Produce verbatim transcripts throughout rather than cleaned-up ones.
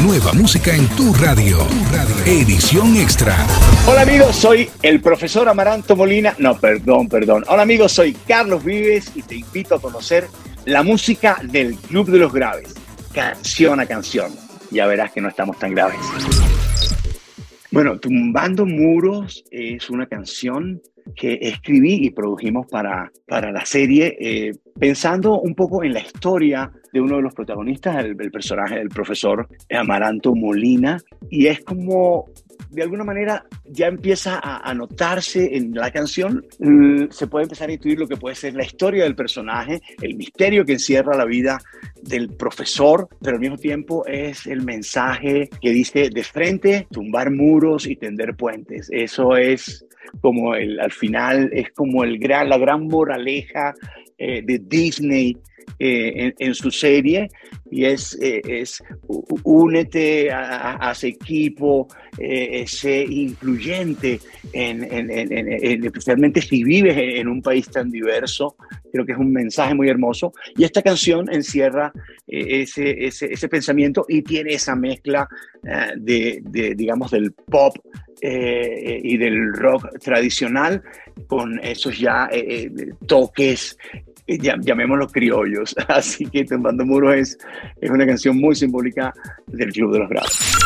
Nueva música en tu radio. Tu radio. Edición extra. Hola amigos, soy el profesor Amaranto Molina. No, perdón, perdón. Hola amigos, soy Carlos Vives y te invito a conocer la música del Club de los Graves. Canción a canción. Ya verás que no estamos tan graves. Bueno, Tumbando Muros es una canción que escribí y produjimos para, para la serie, eh, pensando un poco en la historia de uno de los protagonistas, el, el personaje del profesor Amaranto Molina, y es como, de alguna manera, ya empieza a, a notarse en la canción, mm, se puede empezar a intuir lo que puede ser la historia del personaje, el misterio que encierra la vida del profesor, pero al mismo tiempo es el mensaje que dice de frente, tumbar muros y tender puentes. Eso es como el, al final, es como el gran, la gran moraleja eh, de Disney eh, en, en su serie, y es, eh, es únete a, a, a ese equipo, eh, sé incluyente, en, en, en, en, en, especialmente si vives en, en un país tan diverso. Creo que es un mensaje muy hermoso, y esta canción encierra eh, ese, ese, ese pensamiento y tiene esa mezcla eh, de, de, digamos, del pop eh, y del rock tradicional con esos ya eh, toques, ya, llamémoslos criollos. Así que Tumbando Muros es, es una canción muy simbólica del Club de los Graves.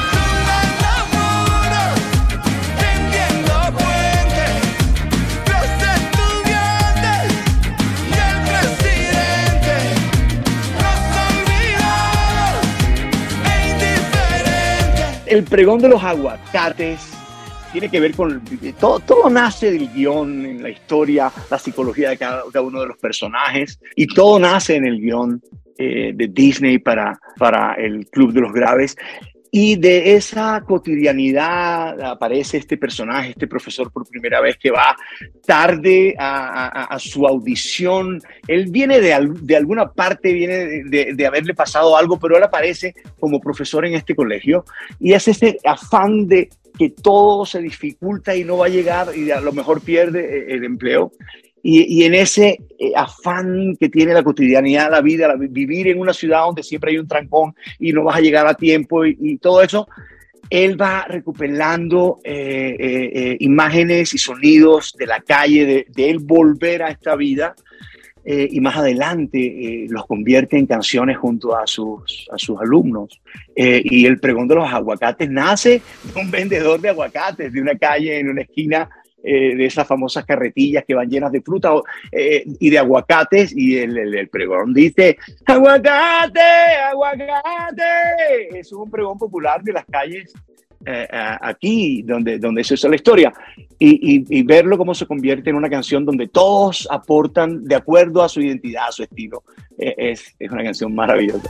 El pregón de los aguacates tiene que ver con... Todo, todo nace del guión, en la historia, la psicología de cada, cada uno de los personajes, y todo nace en el guión eh, de Disney para, para el Club de los Graves. Y de esa cotidianidad aparece este personaje, este profesor por primera vez, que va tarde a, a, a su audición. Él viene de, de alguna parte, viene de, de, de haberle pasado algo, pero él aparece como profesor en este colegio. Y es ese afán de que todo se dificulta y no va a llegar, y a lo mejor pierde el empleo. Y, y en ese eh, afán que tiene la cotidianidad, la vida, la, vivir en una ciudad donde siempre hay un trancón y no vas a llegar a tiempo y, y todo eso, él va recuperando eh, eh, eh, imágenes y sonidos de la calle, de, de él volver a esta vida, eh, y más adelante eh, los convierte en canciones junto a sus, a sus alumnos. Eh, y el pregón de los aguacates nace de un vendedor de aguacates de una calle en una esquina, Eh, de esas famosas carretillas que van llenas de fruta eh, y de aguacates, y el, el, el pregón dice aguacate, aguacate. Es un pregón popular de las calles eh, aquí donde, donde se usa la historia, y, y, y verlo cómo se convierte en una canción donde todos aportan de acuerdo a su identidad, a su estilo, eh, es, es una canción maravillosa.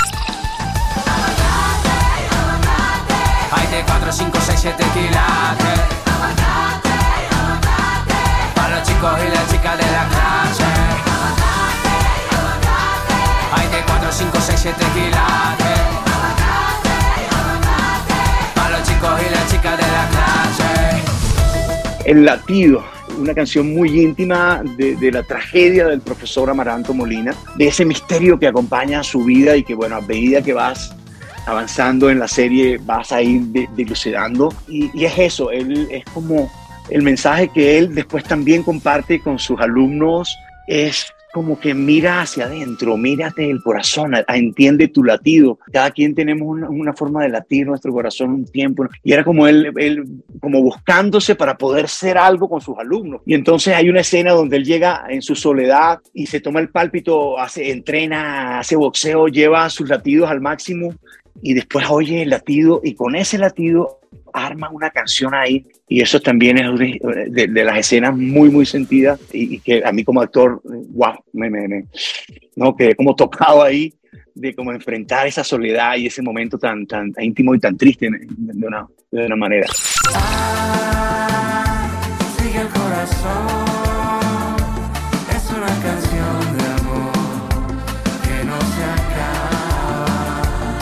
Hay de cuatro, cinco, seis, siete quilates. Los chicos y las chicas de la clase. Hay de cuatro, cinco, seis, siete quilates. Para los chicos y las chicas de la clase. El latido, una canción muy íntima de, de la tragedia del profesor Amaranto Molina, de ese misterio que acompaña a su vida y que, bueno, a medida que vas avanzando en la serie vas a ir de, dilucidando. Y, y es eso, él es como... El mensaje que él después también comparte con sus alumnos es como que mira hacia adentro, mírate el corazón, a, a, entiende tu latido. Cada quien tenemos una, una forma de latir nuestro corazón un tiempo. Y era como él, él como buscándose para poder ser algo con sus alumnos. Y entonces hay una escena donde él llega en su soledad y se toma el pálpito, hace, entrena, hace boxeo, lleva sus latidos al máximo y después oye el latido, y con ese latido arma una canción ahí, y eso también es de, de, de las escenas muy muy sentidas, y, y que a mí como actor, wow, me, me, me no quedé como tocado ahí de cómo enfrentar esa soledad y ese momento tan, tan, tan íntimo y tan triste de una, de una manera. Ah, sigue el corazón, es una canción de amor que no se acaba.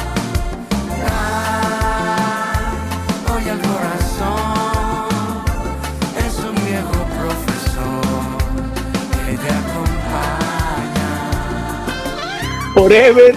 Ah, oye el corazón, es un viejo profesor que te acompaña. Forever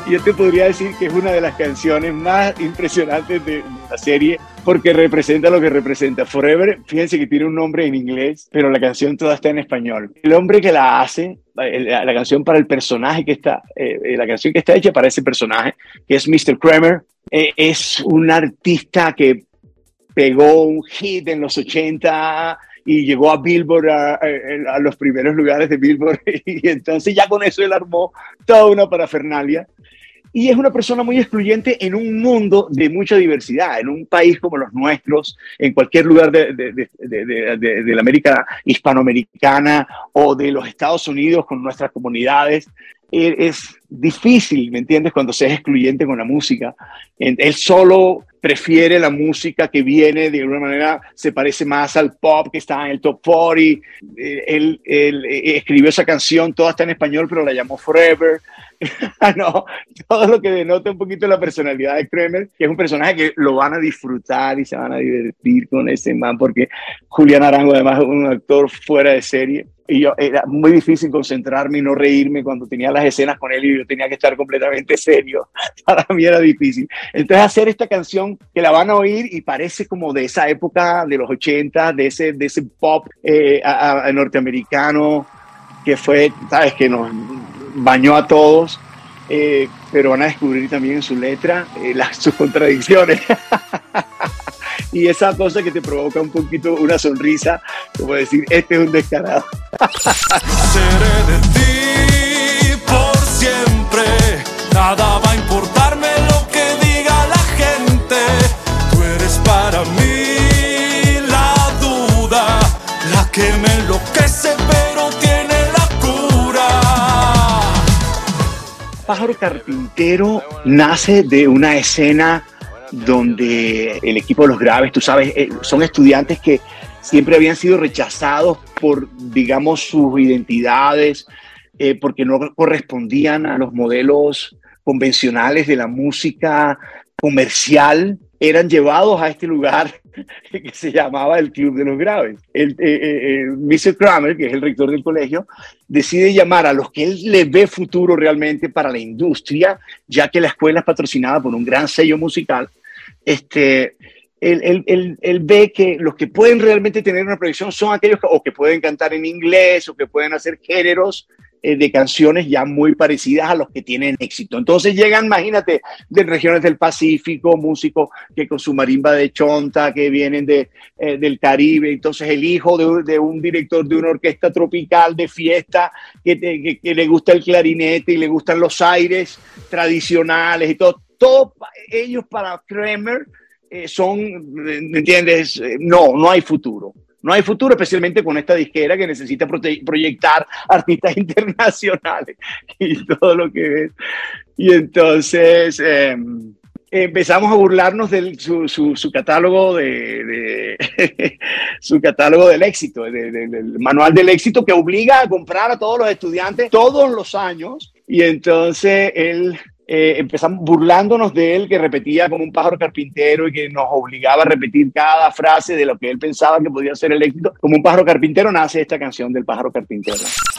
yo te podría decir que es una de las canciones más impresionantes de la serie porque representa lo que representa. Forever, fíjense que tiene un nombre en inglés, pero la canción toda está en español. El hombre que la hace, la, la canción para el personaje que está, eh, la canción que está hecha para ese personaje, que es mister Kramer, eh, es un artista que pegó un hit en los ochenta y llegó a Billboard, a, a, a los primeros lugares de Billboard, y entonces ya con eso él armó toda una parafernalia. Y es una persona muy excluyente en un mundo de mucha diversidad, en un país como los nuestros, en cualquier lugar de, de, de, de, de, de, de la América hispanoamericana o de los Estados Unidos con nuestras comunidades. Es difícil, ¿me entiendes?, cuando se es excluyente con la música. Él solo prefiere la música que viene, de alguna manera, se parece más al pop que está en el top cuarenta. Él, él escribió esa canción, toda está en español, pero la llamó Forever. No, todo lo que denota un poquito la personalidad de Kramer, que es un personaje que lo van a disfrutar y se van a divertir con ese man, porque Julián Arango además es un actor fuera de serie. Y yo, era muy difícil concentrarme y no reírme cuando tenía las escenas con él y yo tenía que estar completamente serio. Para mí era difícil. Entonces hacer esta canción que la van a oír y parece como de esa época de los ochenta, de ese, de ese pop eh, a, a norteamericano que fue, sabes, que nos bañó a todos, eh, pero van a descubrir también en su letra eh, las, sus contradicciones. Y esa cosa que te provoca un poquito una sonrisa, como decir, este es un descarado. Seré de ti por siempre, nada va a importarme lo que diga la gente. Tú eres para mí la duda, la que me enloquece pero tiene la cura. Pájaro Carpintero nace de una escena donde el equipo de los Graves, tú sabes, eh, son estudiantes que siempre habían sido rechazados por, digamos, sus identidades, eh, porque no correspondían a los modelos convencionales de la música comercial. Eran llevados a este lugar que se llamaba el Club de los Graves. El, eh, eh, mister Kramer, que es el rector del colegio, decide llamar a los que él le ve futuro realmente para la industria, ya que la escuela es patrocinada por un gran sello musical. Este, él, él, él, él ve que los que pueden realmente tener una proyección son aquellos que, o que pueden cantar en inglés o que pueden hacer géneros eh, de canciones ya muy parecidas a los que tienen éxito. Entonces llegan, imagínate, de regiones del Pacífico, músicos que con su marimba de chonta, que vienen de, eh, del Caribe. Entonces el hijo de, de un director de una orquesta tropical de fiesta que, que, que le gusta el clarinete y le gustan los aires tradicionales y todo. Todos ellos para Kramer eh, son, ¿me entiendes? No, no hay futuro. No hay futuro, especialmente con esta disquera que necesita prote- proyectar artistas internacionales y todo lo que ves. Y entonces eh, empezamos a burlarnos de su, su, su catálogo de, de su catálogo del éxito, de, de, del manual del éxito que obliga a comprar a todos los estudiantes todos los años. Y entonces él Eh, empezamos burlándonos de él, que repetía como un pájaro carpintero y que nos obligaba a repetir cada frase de lo que él pensaba que podía ser el éxito. Como un pájaro carpintero nace esta canción del pájaro carpintero.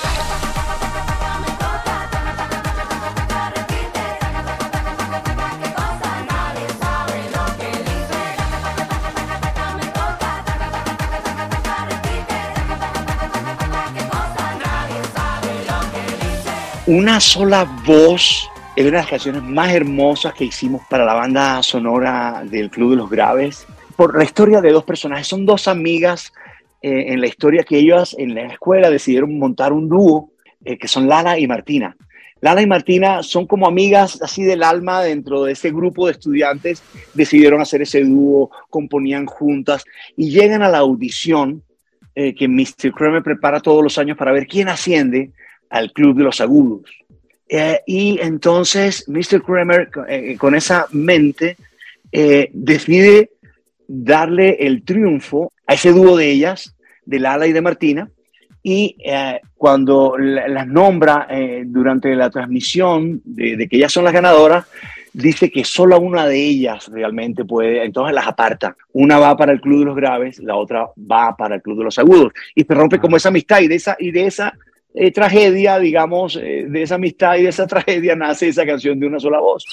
Una sola voz. Es una de las canciones más hermosas que hicimos para la banda sonora del Club de los Graves. Por la historia de dos personajes. Son dos amigas eh, en la historia que ellas en la escuela decidieron montar un dúo, eh, que son Lala y Martina. Lala y Martina son como amigas así del alma dentro de ese grupo de estudiantes. Decidieron hacer ese dúo, componían juntas y llegan a la audición eh, que mister Kramer prepara todos los años para ver quién asciende al Club de los Agudos. Eh, y entonces mister Kramer, eh, con esa mente, eh, decide darle el triunfo a ese dúo de ellas, de Lala y de Martina, y eh, cuando la, las nombra eh, durante la transmisión de, de que ellas son las ganadoras, dice que solo una de ellas realmente puede, entonces las aparta. Una va para el Club de los Graves, la otra va para el Club de los Agudos, y se rompe como esa amistad, y de esa, y de esa eh, tragedia, digamos, eh, de esa amistad y de esa tragedia nace esa canción de una sola voz.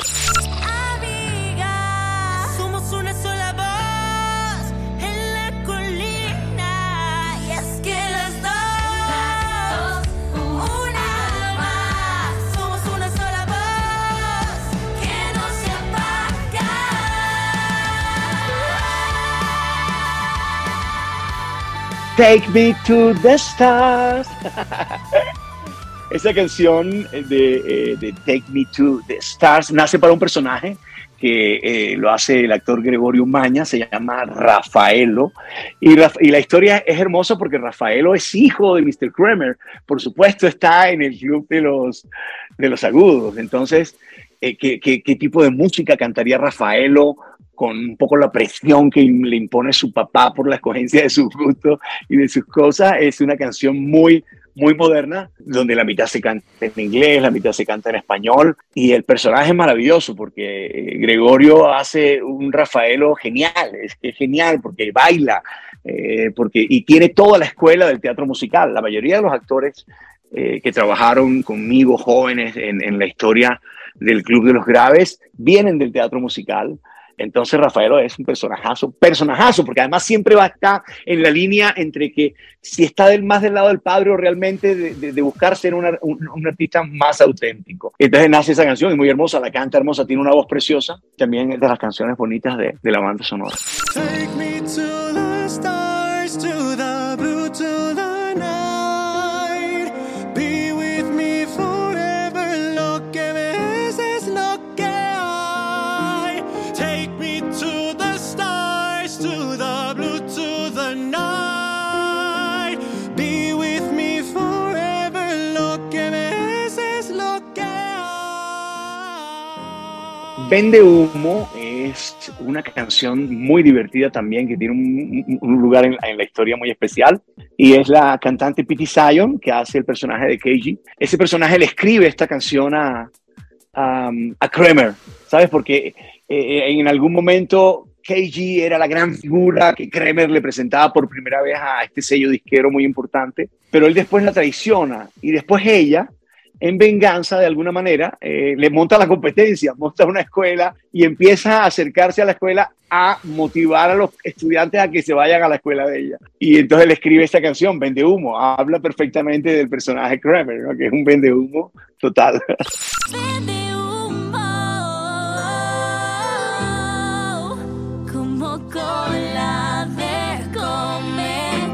Take Me to the Stars. Esa canción de, eh, de Take Me to the Stars nace para un personaje que eh, lo hace el actor Gregorio Maña, se llama Rafaelo, y, Raf y la historia es hermosa porque Rafaelo es hijo de míster Cremer, por supuesto está en el club de los, de los agudos, entonces, eh, ¿qué, qué, ¿qué tipo de música cantaría Rafaelo con un poco la presión que le impone su papá por la escogencia de sus gustos y de sus cosas? Es una canción muy, muy moderna, donde la mitad se canta en inglés, la mitad se canta en español, y el personaje es maravilloso porque Gregorio hace un Rafaelo genial, es, es genial porque baila, eh, porque, y tiene toda la escuela del teatro musical. La mayoría de los actores eh, que trabajaron conmigo, jóvenes, en, en la historia del Club de los Graves, vienen del teatro musical. Entonces Rafaelo es un personajazo, personajazo, porque además siempre va a estar en la línea entre que si está del, más del lado del padre o realmente de, de, de buscar ser una, un, un artista más auténtico. Entonces nace esa canción, es muy hermosa, la canta hermosa, tiene una voz preciosa, también es de las canciones bonitas de, de la banda sonora. Take me to the stars, to the blue, to the night. Be with me forever, lo que ves es lo que hay. Take me to the stars, to the blue, to the night. Be with me forever, lo que ves es lo que hay. Vende Humo es una canción muy divertida también, que tiene un, un lugar en, en la historia muy especial, y es la cantante Pity Zion, que hace el personaje de K G. Ese personaje le escribe esta canción a, a, a Cremer, ¿sabes? Porque eh, en algún momento K G era la gran figura que Cremer le presentaba por primera vez a este sello disquero muy importante, pero él después la traiciona, y después ella, en venganza, de alguna manera, eh, le monta la competencia, monta una escuela y empieza a acercarse a la escuela a motivar a los estudiantes a que se vayan a la escuela de ella. Y entonces le escribe esta canción, Vende Humo. Habla perfectamente del personaje Cremer, ¿no? Que es un vende humo total. Vende humo, como cola de cometa.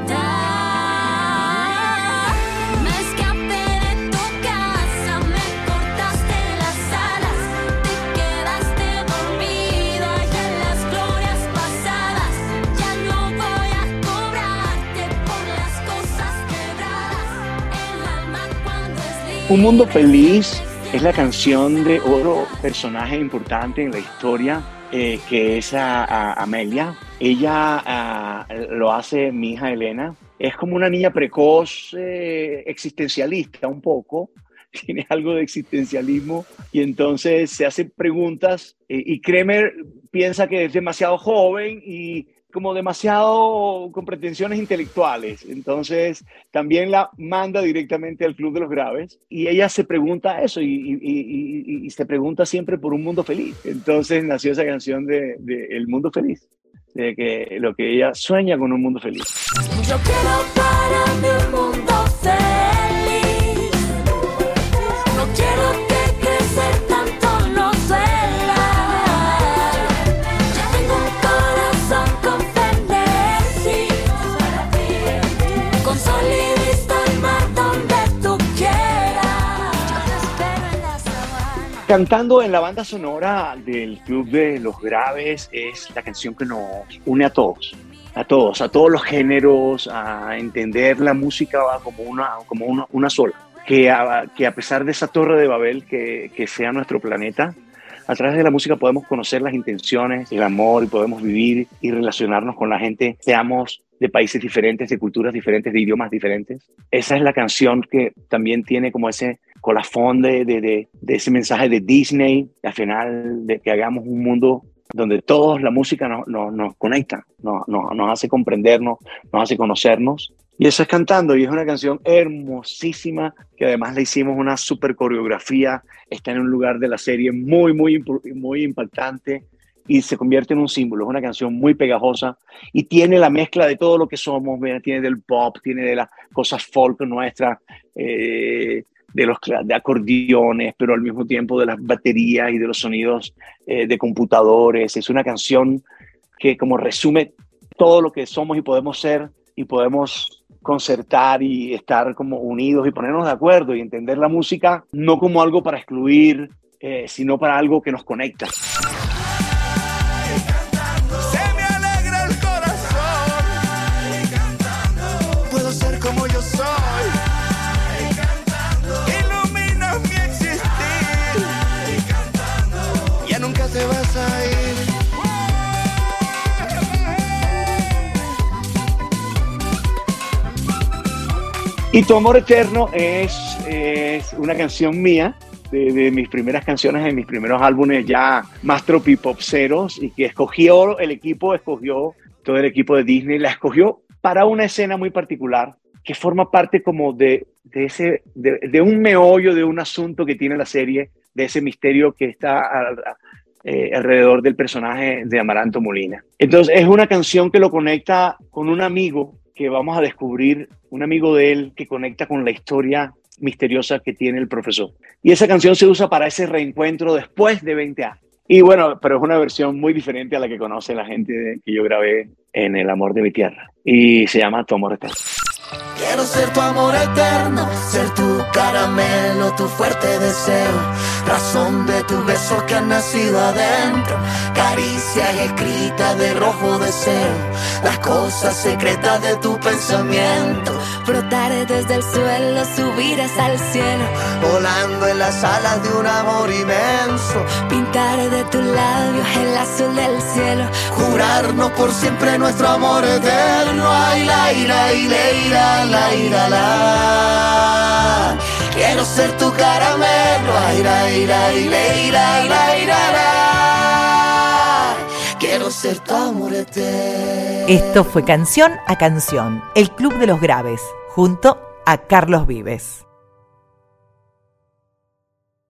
Me escapé de tu casa, me cortaste las alas, te quedaste dormido allá en las glorias pasadas. Ya no voy a cobrarte por las cosas quebradas. El alma cuando es libre. Un Mundo Feliz es la canción de otro personaje importante en la historia, eh, que es a, a Amelia. Ella a, lo hace mi hija Elena. Es como una niña precoz, eh, existencialista un poco. Tiene algo de existencialismo y entonces se hace preguntas, eh, y Cremer piensa que es demasiado joven y como demasiado con pretensiones intelectuales. Entonces también la manda directamente al Club de los Graves y ella se pregunta eso y, y, y, y se pregunta siempre por un mundo feliz. Entonces nació esa canción de, de El Mundo Feliz, de que lo que ella sueña con un mundo feliz. Yo quiero para mí un mundo feliz. No quiero que crecer tanto no duela. Ya tengo un corazón con frenesi, con sol y vista al mar donde tú quieras. Yo te espero en la sabana. Cantando en la banda sonora del Club de los Graves es la canción que nos une a todos. A todos, a todos los géneros, a entender la música como una, como una, una sola. Que a, que a pesar de esa torre de Babel que, que sea nuestro planeta, a través de la música podemos conocer las intenciones, el amor, y podemos vivir y relacionarnos con la gente, seamos de países diferentes, de culturas diferentes, de idiomas diferentes. Esa es la canción que también tiene como ese colofón de, de, de, de ese mensaje de Disney, al final, de que hagamos un mundo donde todos la música nos, nos, nos conecta, nos, nos, nos hace comprendernos, nos hace conocernos, Y eso es cantando, y es una canción hermosísima, que además le hicimos una super coreografía, está en un lugar de la serie muy, muy, muy impactante, y se convierte en un símbolo. Es una canción muy pegajosa, y tiene la mezcla de todo lo que somos, ¿verdad? Tiene del pop, tiene de las cosas folk nuestras, eh, de los de acordeones, pero al mismo tiempo de las baterías y de los sonidos eh, de computadores. Es una canción que como resume todo lo que somos y podemos ser, y podemos concertar y estar como unidos y ponernos de acuerdo y entender la música no como algo para excluir, eh, sino para algo que nos conecta. Se me alegra el corazón, puedo ser como yo soy, iluminas mi existir, ya nunca te vas a ir. Y Tu Amor Eterno es, es una canción mía, de, de mis primeras canciones, de mis primeros álbumes ya más tropipopseros, y que escogió el equipo, escogió todo el equipo de Disney, la escogió para una escena muy particular que forma parte como de, de, ese, de, de un meollo, de un asunto que tiene la serie, de ese misterio que está a, a, eh, alrededor del personaje de Amaranto Molina. Entonces es una canción que lo conecta con un amigo que vamos a descubrir, un amigo de él que conecta con la historia misteriosa que tiene el profesor. Y esa canción se usa para ese reencuentro después de veinte años. Y bueno, pero es una versión muy diferente a la que conoce la gente que yo grabé en El Amor de mi Tierra. Y se llama Tu Amor Eterno. Quiero ser tu amor eterno, ser tu caramelo, tu fuerte deseo, razón de tus besos que han nacido adentro, caricias escritas de rojo deseo, las cosas secretas de tu pensamiento, Brotar desde el suelo, subir hasta el cielo, volando en las alas de un amor inmenso, pintar de tus labios el azul del cielo, jurarnos por siempre nuestro amor eterno. Ay, la ira, y la ira, la ira, la. Quiero ser tu caramelo. Ay, la ira, y la ira, la ira, la. Quiero ser tu amor eterno. Esto fue Canción a Canción, el Club de los Graves, junto a Carlos Vives.